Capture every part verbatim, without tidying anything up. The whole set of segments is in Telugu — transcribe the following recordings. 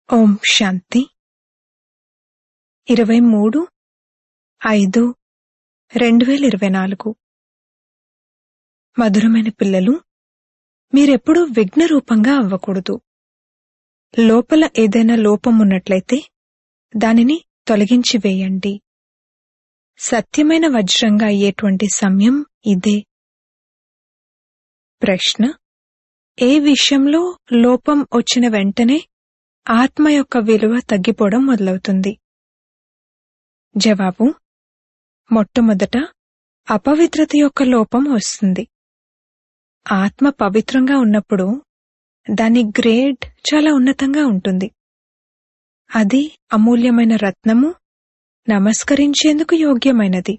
ఓం శాంతి. ఇరవై మూడు ఐదు రెండు వేల ఇరవై నాలుగు. మధురమైన పిల్లలు, మీరెప్పుడూ విఘ్న రూపంగా అవ్వకూడదు. లోపల ఏదైనా లోపమున్నట్లయితే దానిని తొలగించి వేయండి. సత్యమైన వజ్రంగా అయ్యేటువంటి సమయం ఇదే. ప్రశ్న: ఏ విషయంలో లోపం వచ్చిన వెంటనే ఆత్మ యొక్క విలువ తగ్గిపోవడం మొదలవుతుంది? జవాబు: మొట్టమొదట అపవిత్రత యొక్క లోపం వస్తుంది. ఆత్మ పవిత్రంగా ఉన్నప్పుడు దాని గ్రేడ్ చాలా ఉన్నతంగా ఉంటుంది. అది అమూల్యమైన రత్నము, నమస్కరించేందుకు యోగ్యమైనది.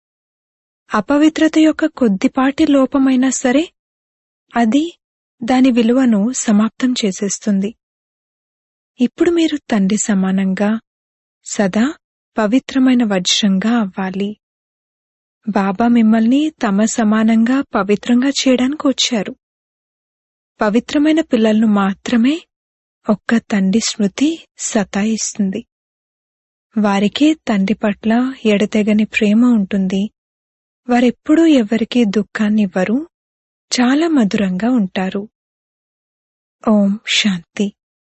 అపవిత్రత యొక్క కొద్దిపాటి లోపమైనా సరే అది దాని విలువను సమాప్తం చేసేస్తుంది. ఇప్పుడు మీరు తండ్రి సమానంగా సదా పవిత్రమైన వజ్రంగా అవ్వాలి. బాబా మిమ్మల్ని తమ సమానంగా పవిత్రంగా చేయడానికి వచ్చారు. పవిత్రమైన పిల్లలను మాత్రమే ఒక్క తండ్రి స్మృతి సతాయిస్తుంది. వారికే తండ్రి పట్ల ఎడతెగని ప్రేమ ఉంటుంది. వారెప్పుడూ ఎవరికీ దుఃఖాన్నివ్వరు. చాలా మధురంగా ఉంటారు. ఓం శాంతి.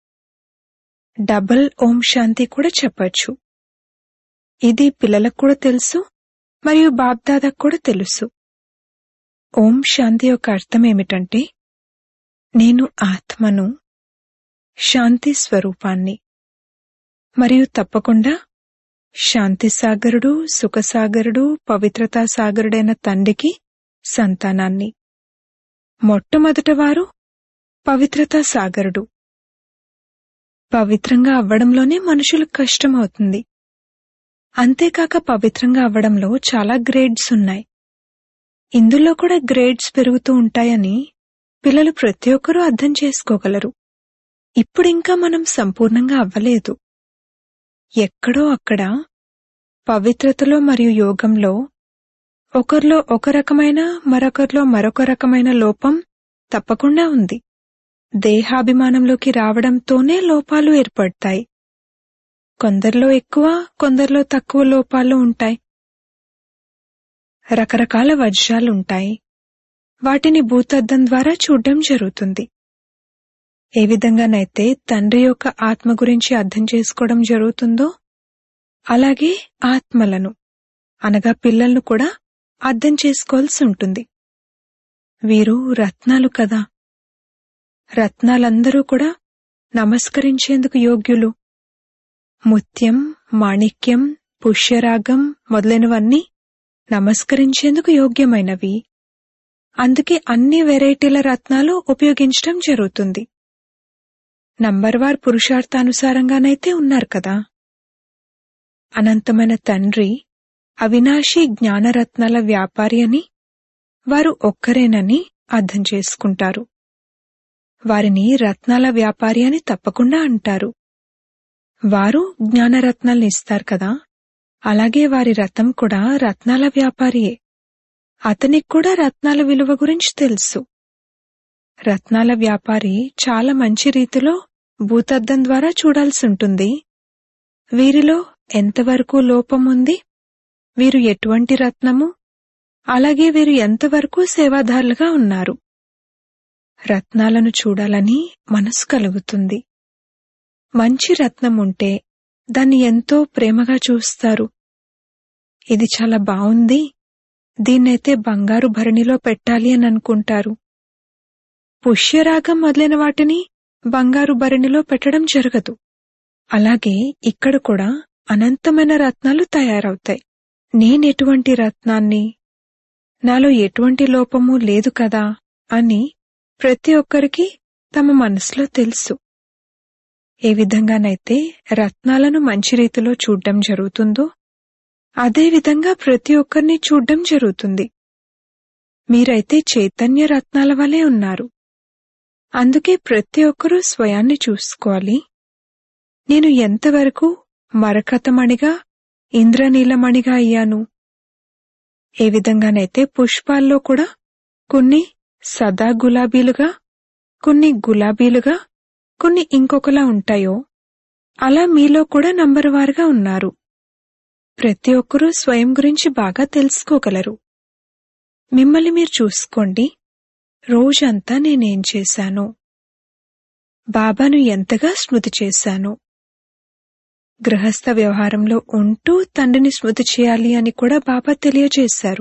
డబుల్ ఓం శాంతి కూడా చెప్పచ్చు. ఇది పిల్లలకు కూడా తెలుసు మరియు బాప్దాదాకు కూడా తెలుసు. ఓం శాంతి యొక్క అర్థం ఏమిటంటే, నేను ఆత్మను, శాంతి స్వరూపాన్ని, మరియు తప్పకుండా శాంతి సాగరుడు, సుఖసాగరుడు, పవిత్రతా సాగరుడైన తండ్రికి సంతానాన్ని. మొట్టమొదట వారు పవిత్రతా సాగరుడు. పవిత్రంగా అవ్వడంలోనే మనుషులకు కష్టమవుతుంది. అంతేకాక పవిత్రంగా అవ్వడంలో చాలా గ్రేడ్స్ ఉన్నాయి. ఇందులో కూడా గ్రేడ్స్ పెరుగుతూ ఉంటాయని పిల్లలు ప్రతి ఒక్కరూ అర్థం చేసుకోగలరు. ఇప్పుడింకా మనం సంపూర్ణంగా అవ్వలేదు. ఎక్కడో అక్కడ పవిత్రతలో మరియు యోగంలో ఒకరిలో ఒక రకమైన, మరొకరిలో మరొక రకమైన లోపం తప్పకుండా ఉంది. దేహాభిమానంలోకి రావడంతోనే లోపాలు ఏర్పడతాయి. కొందరిలో ఎక్కువ, కొందరిలో తక్కువ లోపాలు ఉంటాయి. రకరకాల వజ్రాలుంటాయి. వాటిని భూతద్దం ద్వారా చూడడం జరుగుతుంది. ఏ విధంగానైతే తండ్రి యొక్క ఆత్మ గురించి అర్థం చేసుకోవడం జరుగుతుందో అలాగే ఆత్మలను అనగా పిల్లలను కూడా అర్థం చేసుకోవాల్సి ఉంటుంది. వీరు రత్నాలు కదా. రత్నాలందరూ కూడా నమస్కరించేందుకు యోగ్యులు. ముత్యం, మాణిక్యం, పుష్యరాగం మొదలైనవన్నీ నమస్కరించేందుకు యోగ్యమైనవి. అందుకే అన్ని వెరైటీల రత్నాలు ఉపయోగించడం జరుగుతుంది. నంబర్వార్ పురుషార్థానుసారంగానైతే ఉన్నారు కదా. అనంతమైన తండ్రి అవినాశి జ్ఞానరత్నాల వ్యాపారి అని, వారు ఒక్కరేనని అర్థం చేసుకుంటారు. వారిని రత్నాల వ్యాపారి అని తప్పకుండా అంటారు. వారు జ్ఞానరత్నాల్ని ఇస్తారు కదా, అలాగే వారి రథం కూడా రత్నాల వ్యాపారియే. అతనికి కూడా రత్నాల విలువ గురించి తెలుసు. రత్నాల వ్యాపారి చాలా మంచి రీతిలో భూతద్దం ద్వారా చూడాల్సి ఉంటుంది. వీరిలో ఎంతవరకు లోపం ఉంది, వీరు ఎటువంటి రత్నము, అలాగే వీరు ఎంతవరకు సేవాదారులుగా ఉన్నారు. రత్నాలను చూడాలని మనసు కలుగుతుంది. మంచి రత్నం ఉంటే దాన్ని ఎంతో ప్రేమగా చూస్తారు. ఇది చాలా బావుంది, దీన్నైతే బంగారు భరణిలో పెట్టాలి అని అనుకుంటారు. పుష్యరాగం మొదలైన వాటిని బంగారు భరణిలో పెట్టడం జరగదు. అలాగే ఇక్కడ కూడా అనంతమైన రత్నాలు తయారవుతాయి. నేనెటువంటి రత్నాన్ని, నాలో ఎటువంటి లోపము లేదు కదా అని ప్రతి ఒక్కరికి తమ మనసులో తెలుసు. ఏ విధంగానైతే రత్నాలను మంచి రీతిలో చూడ్డం జరుగుతుందో అదేవిధంగా ప్రతి ఒక్కరిని చూడ్డం జరుగుతుంది. మీరైతే చైతన్య రత్నాల వలె ఉన్నారు. అందుకే ప్రతి ఒక్కరూ స్వయాన్ని చూసుకోవాలి. నేను ఎంతవరకు మరకతమణిగా, ఇంద్రనీలమణిగా అయ్యాను. ఏ విధంగానైతే పుష్పాల్లో కూడా కొన్ని సదా గులాబీలుగా, కొన్ని గులాబీలుగా, కొన్ని ఇంకొకలా ఉంటాయో అలా మీలో కూడా నంబర్ వారుగా ఉన్నారు. ప్రతి ఒక్కరూ స్వయం గురించి బాగా తెలుసుకోగలరు. మిమ్మల్ని మీరు చూసుకోండి. రోజంతా నేనేం చేశాను, బాబాను ఎంతగా స్మృతి చేశాను. గృహస్థ వ్యవహారంలో ఉంటూ తండ్రిని స్మృతి చేయాలి అని కూడా బాబా తెలియజేశారు.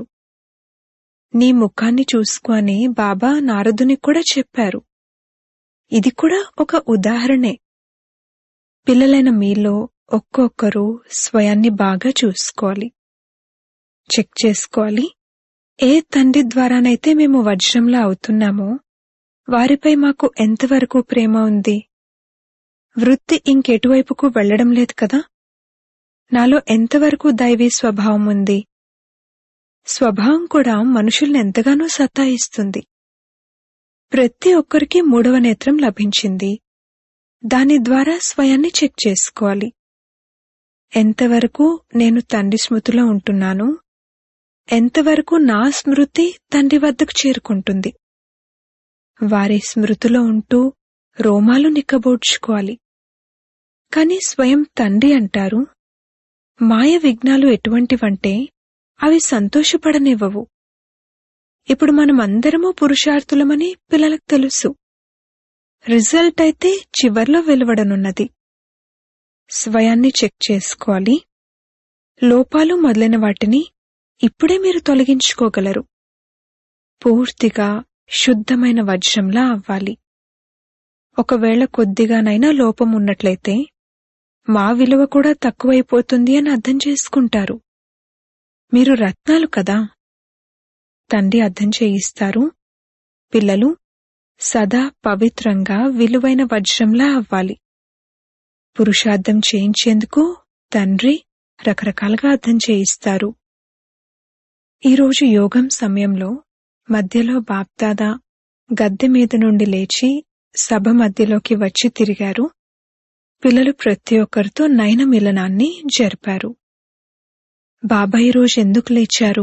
నీ ముఖాన్ని చూసుకొని బాబా నారదునికి కూడా చెప్పారు. ఇది కూడా ఒక ఉదాహరణే. పిల్లలైన మీలో ఒక్కొక్కరు స్వయాన్ని బాగా చూసుకోవాలి, చెక్ చేసుకోవాలి. ఏ తండ్రి ద్వారానైతే మేము వజ్రంలా అవుతున్నామో వారిపై మాకు ఎంతవరకు ప్రేమ ఉంది. వృత్తి ఇంకెటువైపుకు వెళ్లడం లేదు కదా. నాలో ఎంతవరకు దైవీ స్వభావం ఉంది. స్వభావం కూడా మనుషుల్ని ఎంతగానో సతాయిస్తుంది. ప్రతి ఒక్కరికి మూడవ నేత్రం లభించింది. దాని ద్వారా స్వయాన్ని చెక్ చేసుకోవాలి. ఎంతవరకు నేను తండ్రి స్మృతిలో ఉంటున్నాను, ఎంతవరకు నా స్మృతి తండ్రి వద్దకు చేరుకుంటుంది. వారి స్మృతిలో ఉంటూ రోమాలు నిక్కబోడ్చుకోవాలి. కాని స్వయం తండ్రి అంటారు, మాయ విఘ్నాలు ఎటువంటివంటే అవి సంతోషపడనివ్వవు. ఇప్పుడు మనమందరము పురుషార్థులమని పిల్లలకు తెలుసు. రిజల్ట్ అయితే చివర్లో వెలువడనున్నది. స్వయాన్ని చెక్ చేసుకోవాలి. లోపాలు మొదలైన వాటిని ఇప్పుడే మీరు తొలగించుకోగలరు. పూర్తిగా శుద్ధమైన వజ్రంలా అవ్వాలి. ఒకవేళ కొద్దిగానైనా లోపం ఉన్నట్లయితే మా విలువ కూడా తక్కువైపోతుంది అని అర్థం చేసుకుంటారు. మీరు రత్నాలు కదా. తండ్రి అర్థం చేయిస్తారు, పిల్లలు సదా పవిత్రంగా విలువైన వజ్రంలా అవ్వాలి. పురుషార్థం చేయించేందుకు తండ్రి రకరకాలుగా అర్థం చేయిస్తారు. ఈరోజు యోగం సమయంలో మధ్యలో బాప్దాదా గద్దె మీద నుండి లేచి సభ మధ్యలోకి వచ్చి తిరిగారు. పిల్లలు ప్రతి ఒక్కరితో నయన మిలనాన్ని జరిపారు. బాబా ఈరోజు ఎందుకు లేచారు?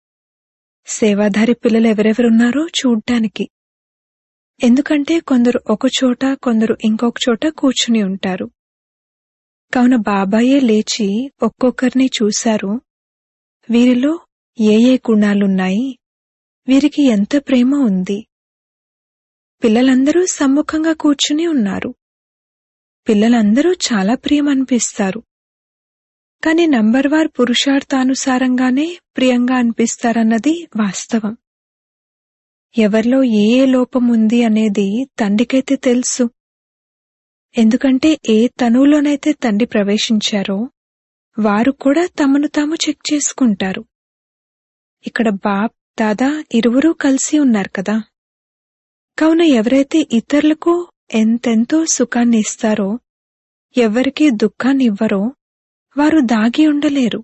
సేవాధారి పిల్లలు ఎవరెవరున్నారో చూడ్డానికి. ఎందుకంటే కొందరు ఒకచోట, కొందరు ఇంకొక చోట కూర్చుని ఉంటారు. కావున బాబాయే లేచి ఒక్కొక్కరిని చూశారు. వీరిలో ఏ ఏ గుణాలున్నాయి, వీరికి ఎంత ప్రేమ ఉంది. పిల్లలందరూ సమ్ముఖంగా కూర్చుని ఉన్నారు. పిల్లలందరూ చాలా ప్రియమనిపిస్తారు. కాని నంబర్వార్ పురుషార్థానుసారంగానే ప్రియంగా అనిపిస్తారన్నది వాస్తవం. ఎవరిలో ఏ ఏ లోపం ఉంది అనేది తండ్రికైతే తెలుసు. ఎందుకంటే ఏ తనువులోనైతే తండ్రి ప్రవేశించారో వారు కూడా తమను తాము చెక్ చేసుకుంటారు. ఇక్కడ బాప్ దాదా ఇరువురూ కలిసి ఉన్నారు కదా. కావున ఎవరైతే ఇతరులకు ఎంతెంతో సుఖాన్ని ఇస్తారో, ఎవరికీ దుఃఖాన్ని ఇవ్వరో వారు దాగి ఉండలేరు.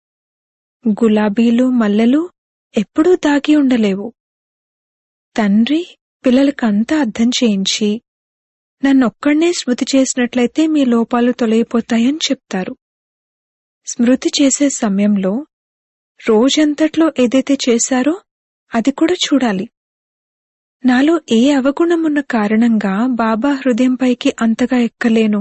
గులాబీలు, మల్లెలు ఎప్పుడూ దాగి ఉండలేవు. తండ్రి పిల్లలకంతా అర్థం చేయించి నన్నొక్కడే స్మృతి చేసినట్లయితే మీ లోపాలు తొలగిపోతాయని చెప్తారు. స్మృతి చేసే సమయంలో రోజంతట్లో ఏదైతే చేశారో అది కూడా చూడాలి. నాలో ఏ అవగుణమున్న కారణంగా బాబా హృదయంపైకి అంతగా ఎక్కలేను.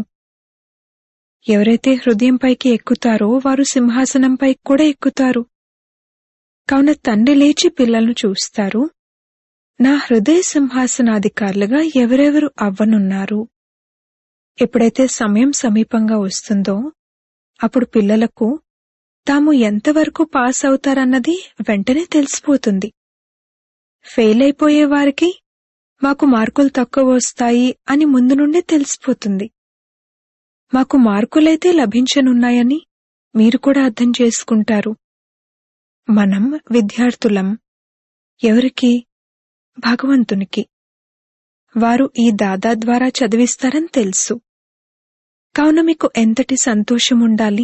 ఎవరైతే హృదయంపైకి ఎక్కుతారో వారు సింహాసనంపైకి కూడా ఎక్కుతారు. కావున తండ్రి లేచి పిల్లలను చూస్తారు. నా హృదయ సింహాసనాధికారులుగా ఎవరెవరు అవ్వనున్నారు. ఎప్పుడైతే సమయం సమీపంగా వస్తుందో అప్పుడు పిల్లలకు తాము ఎంతవరకు పాస్ అవుతారన్నది వెంటనే తెలిసిపోతుంది. ఫెయిల్ అయిపోయే వారికి మాకు మార్కులు తక్కువ వస్తాయి అని ముందు నుండే తెలిసిపోతుంది. మాకు మార్కులైతే లభించనున్నాయని మీరు కూడా అర్థం చేసుకుంటారు. మనం విద్యార్థులం. ఎవరికి? భగవంతునికి. వారు ఈ దాదా ద్వారా చదివిస్తారని తెలుసు. కావున మీకు ఎంతటి సంతోషముండాలి.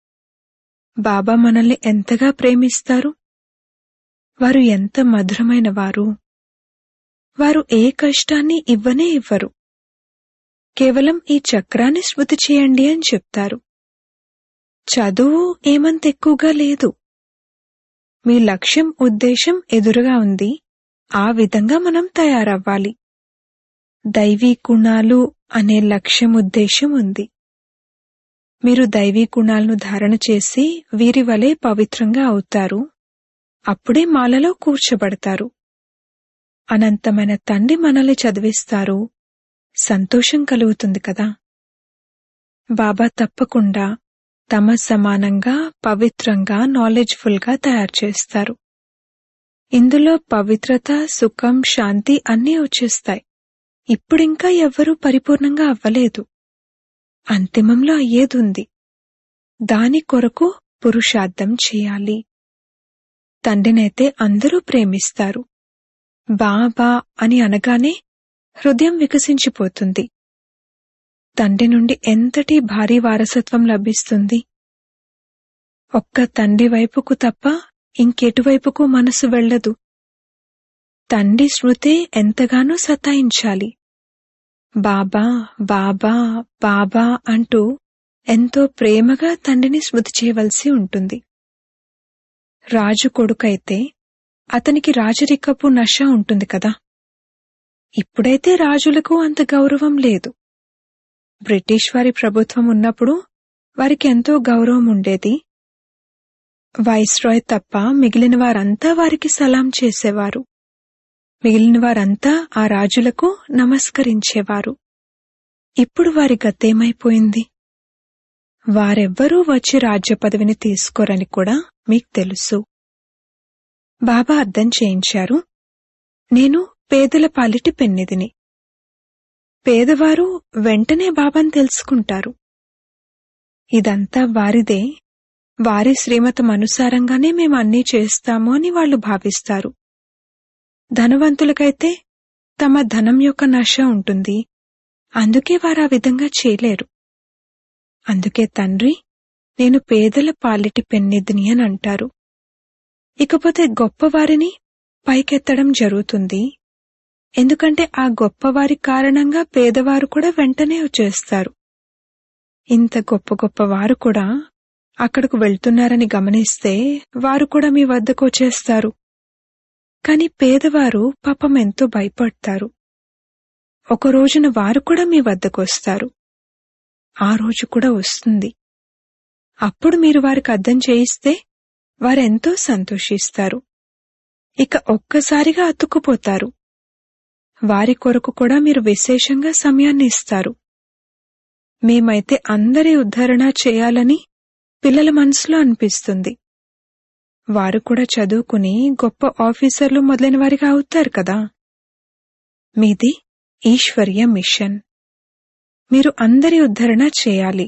బాబా మనల్ని ఎంతగా ప్రేమిస్తారు. వారు ఎంత మధురమైన వారు. వారు ఏ కష్టాన్ని ఇవ్వనే ఇవ్వరు. కేవలం ఈ చక్రాన్ని స్మృతి చేయండి అని చెప్తారు. చదువు ఏమంత ఎక్కువగా లేదు. మీ లక్ష్యం, ఉద్దేశం ఎదురుగా ఉంది. ఆ విధంగా మనం తయారవ్వాలి. దైవీ గుణాలు అనే లక్ష్యం, ఉద్దేశం ఉంది. మీరు దైవీ గుణాలను ధారణ చేసి వీరి వలె పవిత్రంగా అవుతారు. అప్పుడే మాలలో కూర్చోబడతారు. అనంతమైన తండ్రి మనల్ని చదివిస్తారు. సంతోషం కలుగుతుంది కదా. బాబా తప్పకుండా తమ సమానంగా పవిత్రంగా నాలెడ్జ్ఫుల్ గా తయారు చేస్తారు. ఇందులో పవిత్రత, సుఖం, శాంతి అన్నీ వచ్చేస్తాయి. ఇప్పుడింకా ఎవ్వరూ పరిపూర్ణంగా అవ్వలేదు. అంతిమంలో అయ్యేదుంది. దాని కొరకు పురుషార్థం చేయాలి. తండ్రినైతే అందరూ ప్రేమిస్తారు. బాబా అని అనగానే హృదయం వికసించిపోతుంది. తండ్రి నుండి ఎంతటి భారీ వారసత్వం లభిస్తుంది. ఒక్క తండ్రి వైపుకు తప్ప ఇంకెటువైపుకు మనసు వెళ్లదు. తండ్రి స్మృతే ఎంతగానో సతాయించాలి. బాబా బాబా బాబా అంటూ ఎంతో ప్రేమగా తండ్రిని స్మృతి చేయవలసి ఉంటుంది. రాజు కొడుకైతే అతనికి రాజరికపు నష ఉంటుంది కదా. ఇప్పుడైతే రాజులకు అంత గౌరవం లేదు. బ్రిటిష్ వారి ప్రభుత్వం ఉన్నప్పుడు వారికి ఎంతో గౌరవం ఉండేది. వైస్రాయ్ తప్ప మిగిలిన వారంతా వారికి సలాం చేసేవారు. మిగిలిన వారంతా ఆ రాజులకు నమస్కరించేవారు. ఇప్పుడు వారి గతేమైపోయింది? వారెవ్వరూ వచ్చి రాజ్య పదవిని తీసుకోరని కూడా మీకు తెలుసు. బాబా అర్థం చేయించారు, నేను పేదల పాలిటి పెన్నిదిని. పేదవారు వెంటనే బాబాను తెలుసుకుంటారు. ఇదంతా వారిదే, వారి శ్రీమతం అనుసారంగానే మేము అన్నీ చేస్తాము అని వాళ్ళు భావిస్తారు. ధనవంతులకైతే తమ ధనం యొక్క నష ఉంటుంది. అందుకే వారు ఆ విధంగా చేయలేరు. అందుకే తండ్రి నేను పేదల పాలిటి పెన్నిదిని అని అంటారు. ఇకపోతే గొప్పవారిని పైకెత్తడం జరుగుతుంది. ఎందుకంటే ఆ గొప్పవారి కారణంగా పేదవారు కూడా వెంటనే వచ్చేస్తారు. ఇంత గొప్ప గొప్పవారు కూడా అక్కడకు వెళ్తున్నారని గమనిస్తే వారు కూడా మీ వద్దకు వచ్చేస్తారు. కాని పేదవారు పాపం ఎంతో భయపడతారు. ఒక రోజున వారు కూడా మీ వద్దకు వస్తారు. ఆ రోజు కూడా వస్తుంది. అప్పుడు మీరు వారికి అర్థం చేయిస్తే వారెంతో సంతోషిస్తారు. ఇక ఒక్కసారిగా అతుక్కుపోతారు. వారి కొరకు కూడా మీరు విశేషంగా సమయాన్ని ఇస్తారు. మేమైతే అందరి ఉద్ధరణ చేయాలని పిల్లల మనసులో అనిపిస్తుంది. వారు కూడా చదువుకుని గొప్ప ఆఫీసర్లు మొదలైన వారిగా అవుతారు కదా. మీది ఈశ్వర్య మిషన్. మీరు అందరి ఉద్ధరణ చేయాలి.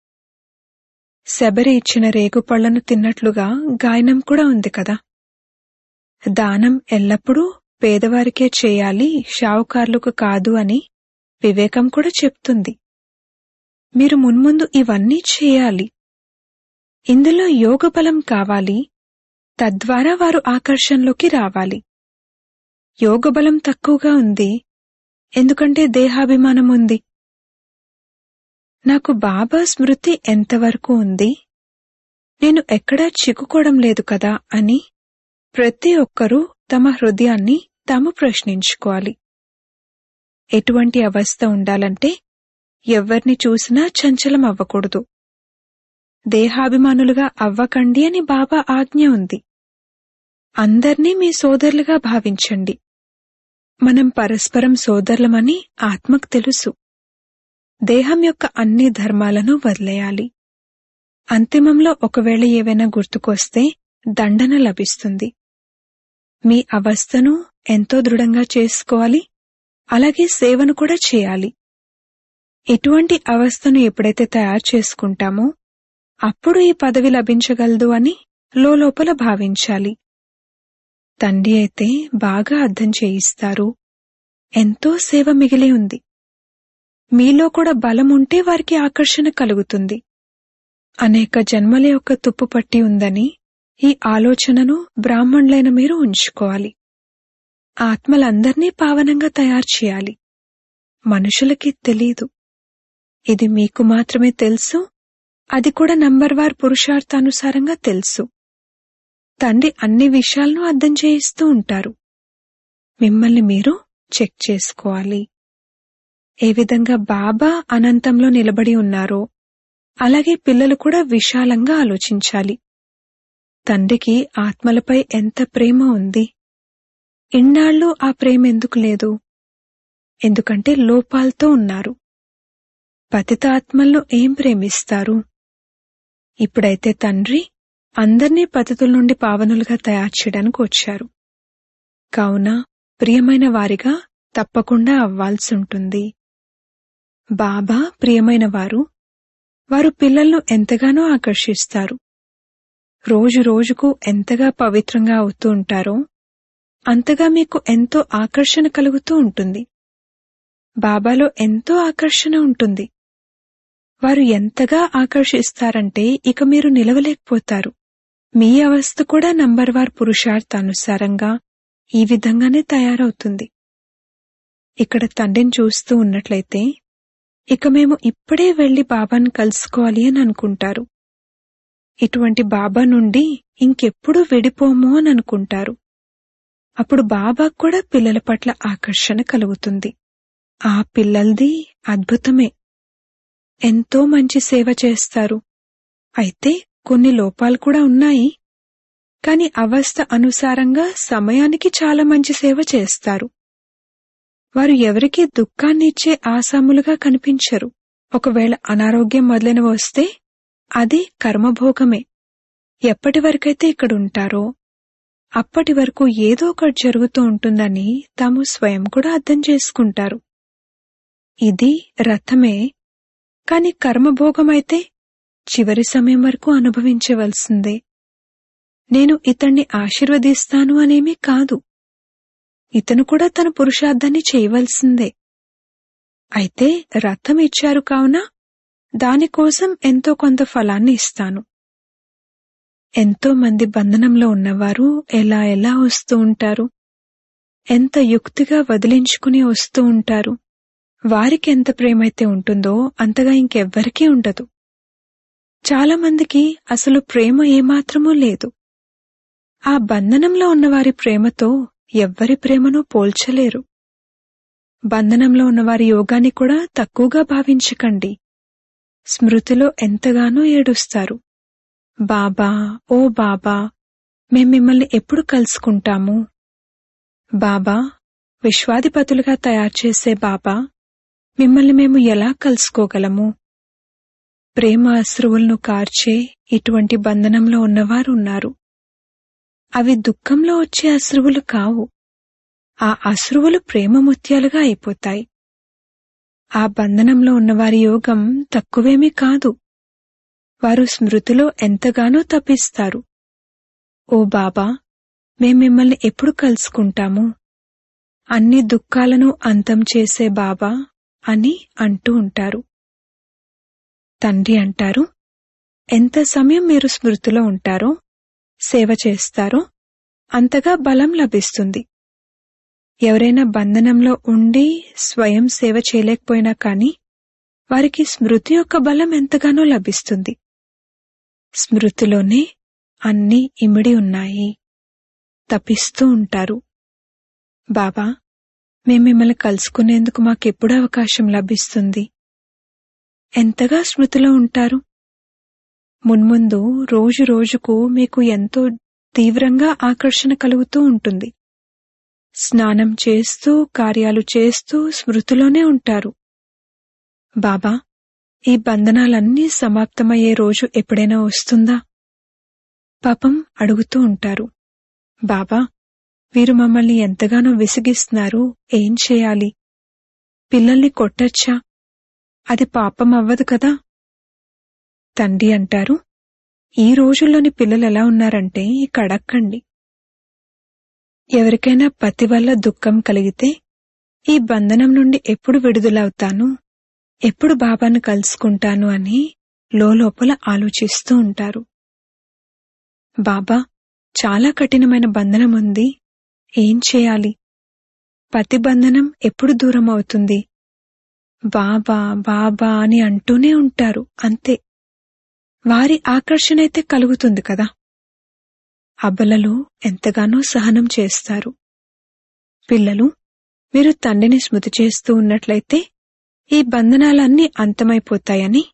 శబరి ఇచ్చిన రేగుపళ్లను తిన్నట్లుగా గాయనం కూడా ఉంది కదా. దానం ఎల్లప్పుడూ పేదవారికే చేయాలి, షావుకార్లకు కాదు అని వివేకం కూడా చెప్తుంది. మీరు మున్ముందు ఇవన్నీ చేయాలి. ఇందులో యోగబలం కావాలి. తద్వారా వారు ఆకర్షణలోకి రావాలి. యోగబలం తక్కువగా ఉంది, ఎందుకంటే దేహాభిమానం ఉంది. నాకు బాబా స్మృతి ఎంతవరకు ఉంది, నేను ఎక్కడా చిక్కుకోవడం లేదు కదా అని ప్రతి ఒక్కరూ తమ హృదయాన్ని తాము ప్రశ్నించుకోవాలి. ఎటువంటి అవస్థ ఉండాలంటే ఎవ్వర్ని చూసినా చంచలం అవ్వకూడదు. దేహాభిమానులుగా అవ్వకండి అని బాబా ఆజ్ఞ ఉంది. అందర్నీ మీ సోదరులుగా భావించండి. మనం పరస్పరం సోదరులమని ఆత్మకు తెలుసు. దేహం యొక్క అన్ని ధర్మాలను వదిలేయాలి. అంతిమంలో ఒకవేళ ఏవైనా గుర్తుకొస్తే దండన లభిస్తుంది. మీ అవస్థను ఎంతో దృఢంగా చేసుకోవాలి. అలాగే సేవను కూడా చేయాలి. ఇటువంటి అవస్థను ఎప్పుడైతే తయారు చేసుకుంటామో అప్పుడు ఈ పదవి లభించగలదు అని లోలోపల భావించాలి. తండ్రి అయితే బాగా అర్థం చేయిస్తారు. ఎంతో సేవ మిగిలి ఉంది. మీలో కూడా బలం ఉంటే వారికి ఆకర్షణ కలుగుతుంది. అనేక జన్మల యొక్క తుప్పు పట్టి ఉందని ఈ ఆలోచనను బ్రాహ్మణులైన మీరు ఉంచుకోవాలి. ఆత్మలందర్నీ పావనంగా తయారు చేయాలి. మనుషులకి తెలీదు. ఇది మీకు మాత్రమే తెలుసు. అది కూడా నంబర్ వార్ పురుషార్థానుసారంగా తెలుసు. తండ్రి అన్ని విషయాలను అర్థం చేయిస్తూ ఉంటారు. మిమ్మల్ని మీరు చెక్ చేసుకోవాలి. ఏ విధంగా బాబా అనంతంలో నిలబడి ఉన్నారో అలాగే పిల్లలు కూడా విశాలంగా ఆలోచించాలి. తండ్రికి ఆత్మలపై ఎంత ప్రేమ ఉంది. ఇన్నాళ్ళు ఆ ప్రేమ ఎందుకు లేదు? ఎందుకంటే లోపాలతో ఉన్నారు. పతిత ఆత్మలను ఏం ప్రేమిస్తారు? ఇప్పుడైతే తండ్రి అందర్నీ పతితుల నుండి పావనులుగా తయారు చేయడానికి వచ్చారు. కావున ప్రియమైన వారిగా తప్పకుండా అవ్వాల్సుంటుంది. బాబా ప్రియమైన వారు. వారు పిల్లలను ఎంతగానో ఆకర్షిస్తారు. రోజు రోజుకు ఎంతగా పవిత్రంగా అవుతూ ఉంటారో అంతగా మీకు ఎంతో ఆకర్షణ కలుగుతూ ఉంటుంది. బాబాలో ఎంతో ఆకర్షణ ఉంటుంది. వారు ఎంతగా ఆకర్షిస్తారంటే ఇక మీరు నిలవలేకపోతారు. మీ అవస్థ కూడా నంబర్ వార్ పురుషార్థానుసారంగా ఈ విధంగానే తయారవుతుంది. ఇక్కడ తండ్రిని చూస్తూ ఉన్నట్లయితే ఇక మేము ఇప్పుడే వెళ్లి బాబాను కలుసుకోవాలి అని అనుకుంటారు. ఇటువంటి బాబా నుండి ఇంకెప్పుడు విడిపోము అని అనుకుంటారు. అప్పుడు బాబా కూడా పిల్లల పట్ల ఆకర్షణ కలుగుతుంది. ఆ పిల్లల్ది అద్భుతమే. ఎంతో మంచి సేవ చేస్తారు. అయితే కొన్ని లోపాలు కూడా ఉన్నాయి. కాని అవస్థ అనుసారంగా సమయానికి చాలా మంచి సేవ చేస్తారు. వారు ఎవరికీ దుఃఖాన్నిచ్చే ఆసాములుగా కనిపించరు. ఒకవేళ అనారోగ్యం మొదలైనవి వస్తే అది కర్మభోగమే. ఎప్పటి వరకైతే ఇక్కడుంటారో అప్పటి వరకు ఏదో ఒకటి జరుగుతూ ఉంటుందని తాము స్వయం కూడా అర్థం చేసుకుంటారు. ఇది రథమే. కాని కర్మభోగమైతే చివరి సమయం వరకు అనుభవించవలసిందే. నేను ఇతన్ని ఆశీర్వదిస్తాను అనేమీ కాదు. ఇతను కూడా తన పురుషార్థాన్ని చేయవలసిందే. అయితే రథం ఇచ్చారు కావున దానికోసం ఎంతో కొంత ఫలాన్ని ఇస్తాను. ఎంతో మంది బంధనంలో ఉన్నవారు ఎలా ఎలా వస్తూ ఉంటారు. ఎంత యుక్తిగా వదిలించుకుని వస్తూ ఉంటారు. వారికి ఎంత ప్రేమైతే ఉంటుందో అంతగా ఇంకెవ్వరికీ ఉండదు. చాలా మందికి అసలు ప్రేమ ఏమాత్రమూ లేదు. ఆ బంధనంలో ఉన్నవారి ప్రేమతో ఎవ్వరి ప్రేమను పోల్చలేరు. బంధనంలో ఉన్నవారి యోగాన్ని కూడా తక్కువగా భావించకండి. స్మృతిలో ఎంతగానో ఏడుస్తారు. బాబా, ఓ బాబా, మేం మిమ్మల్ని ఎప్పుడు కలుసుకుంటాము? బాబా, విశ్వాధిపతులుగా తయారు చేసే బాబా, మిమ్మల్ని మేము ఎలా కలుసుకోగలము? ప్రేమ అశ్రువులను కార్చే ఇటువంటి బంధనంలో ఉన్నవారు ఉన్నారు. అవి దుఃఖంలో వచ్చే అశ్రువులు కావు. ఆ అశ్రువులు ప్రేమ ముత్యాలుగా అయిపోతాయి. ఆ బంధనంలో ఉన్నవారి యోగం తక్కువేమీ కాదు. వారు స్మృతిలో ఎంతగానో తపిస్తారు. ఓ బాబా, మేం మిమ్మల్ని ఎప్పుడు కలుసుకుంటాము? అన్ని దుఃఖాలను అంతం చేసే బాబా అని అంటూ ఉంటారు. తండ్రి అంటారు, ఎంత సమయం మీరు స్మృతిలో ఉంటారో, సేవ చేస్తారో అంతగా బలం లభిస్తుంది. ఎవరైనా బంధనంలో ఉండి స్వయం సేవ చేయలేకపోయినా కాని వారికి స్మృతి యొక్క బలం ఎంతగానో లభిస్తుంది. స్మృతిలోనే అన్నీ ఇమిడి ఉన్నాయి. తపిస్తూ ఉంటారు. బాబా, మేం మిమ్మల్ని కలుసుకునేందుకు మాకెప్పుడు అవకాశం లభిస్తుంది? ఎంతగా స్మృతిలో ఉంటారు. మున్ముందు రోజు రోజుకు మీకు ఎంతో తీవ్రంగా ఆకర్షణ కలుగుతూ ఉంటుంది. స్నానం చేస్తూ కార్యాలు చేస్తూ స్మృతిలోనే ఉంటారు. బాబా, ఈ బంధనాలన్నీ సమాప్తమయ్యే రోజు ఎప్పుడైనా వస్తుందా? పాపం అడుగుతూ ఉంటారు. బాబా, వీరు మమ్మల్ని ఎంతగానో విసిగిస్తున్నారు, ఏం చేయాలి? పిల్లల్ని కొట్టచ్చా? అది పాపం అవ్వదు కదా? తండ్రి అంటారు, ఈ రోజుల్లోని పిల్లలు ఎలా ఉన్నారంటే ఇక అడక్కండి. ఎవరికైనా పతి వల్ల దుఃఖం కలిగితే ఈ బంధనం నుండి ఎప్పుడు విడుదలవుతాను, ఎప్పుడు బాబాను కలుసుకుంటాను అని లోలోపల ఆలోచిస్తూ ఉంటారు. బాబా, చాలా కఠినమైన బంధనం ఉంది, ఏం చేయాలి? పతి బంధనం ఎప్పుడు దూరం అవుతుంది? బాబా బాబా అని అంటూనే ఉంటారు. అంతే. వారి ఆకర్షణ అయితే కలుగుతుంది కదా. అబలలు ఎంతగానో సహనం చేస్తారు. పిల్లలు, మీరు తండ్రిని స్మృతి చేస్తూ ఉన్నట్లయితే ఈ బంధనాలన్నీ అంతమైపోతాయని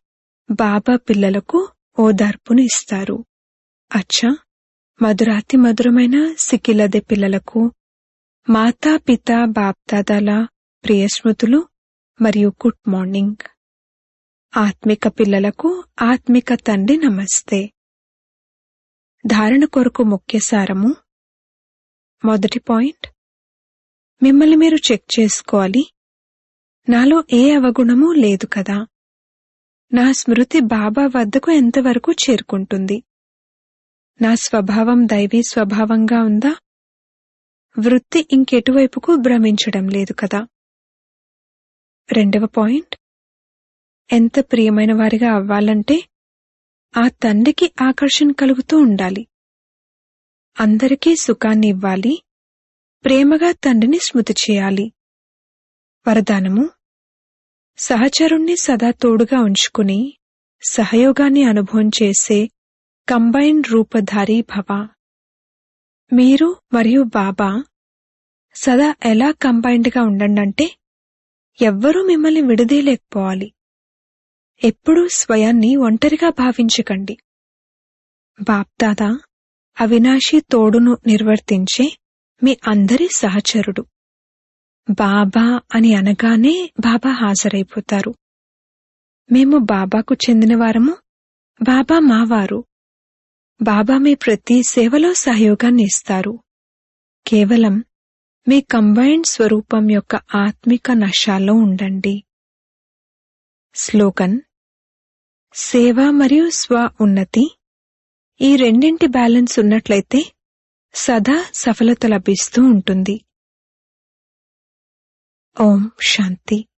బాబా పిల్లలకు ఓదార్పును ఇస్తారు. అచ్చా, మధురాతి మధురమైన సిక్కిలదే పిల్లలకు మాతా పితా బాప్దాదాల ప్రియ స్మృతులు మరియు గుడ్ మార్నింగ్. ఆత్మిక పిల్లలకు ఆత్మిక తండ్రి నమస్తే. ధారణ కొరకు ముఖ్య సారము. మొదటి పాయింట్, మిమ్మల్ని మీరు చెక్ చేసుకోవాలి. నాలో ఏ అవగుణమూ లేదు కదా. నా స్మృతి బాబా వద్దకు ఎంతవరకు చేరుకుంటుంది? నా స్వభావం దైవీ స్వభావంగా ఉందా? వృత్తి ఇంకెటువైపుకు భ్రమించడం లేదు కదా. రెండవ పాయింట్, ఎంత ప్రియమైన వారిగా అవ్వాలంటే ఆ తండ్రికి ఆకర్షణ కలుగుతూ ఉండాలి. అందరికీ సుఖాన్ని ఇవ్వాలి, ప్రేమగా తండ్రిని స్మృతి చేయాలి. వరదానము, సహచరుణ్ణి సదా తోడుగా ఉంచుకుని సహయోగాన్ని అనుభవం చేసే కంబైన్డ్ రూపధారీ భవ. మీరు మరియు బాబా సదా ఎలా కంబైన్డ్గా ఉండండంటే ఎవ్వరూ మిమ్మల్ని విడదీయలేకపోవాలి. ఎప్పుడూ స్వయాన్ని ఒంటరిగా భావించకండి. బాప్దాదా అవినాశి తోడును నిర్వర్తించే మీ అందరి సహచరుడు. బాబా అని అనగానే బాబా హాజరైపోతారు. మేము బాబాకు చెందినవారము, బాబా మావారు. బాబా మీ ప్రతి సేవలో సహయోగాన్ని ఇస్తారు. కేవలం మీ కంబైన్డ్ స్వరూపం యొక్క ఆత్మిక నశాలో ఉండండి. స్లోగన్, సేవ మరియు స్వ ఉన్నతి ఈ రెండింటి బ్యాలెన్స్ ఉన్నట్లయితే సదా సఫలత లభిస్తూ ఉంటుంది. ఓం శాంతి.